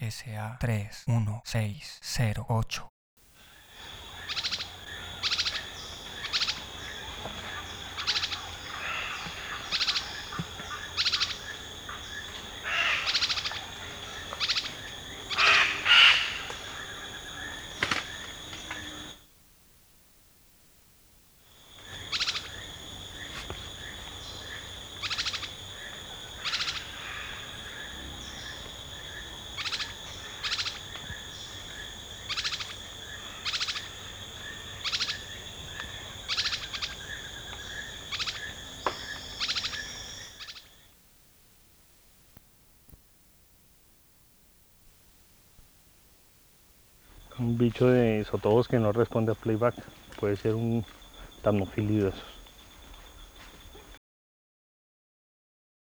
SA 31608. Un bicho de sotobosque no responde a playback, puede ser un tamnofilido de esos.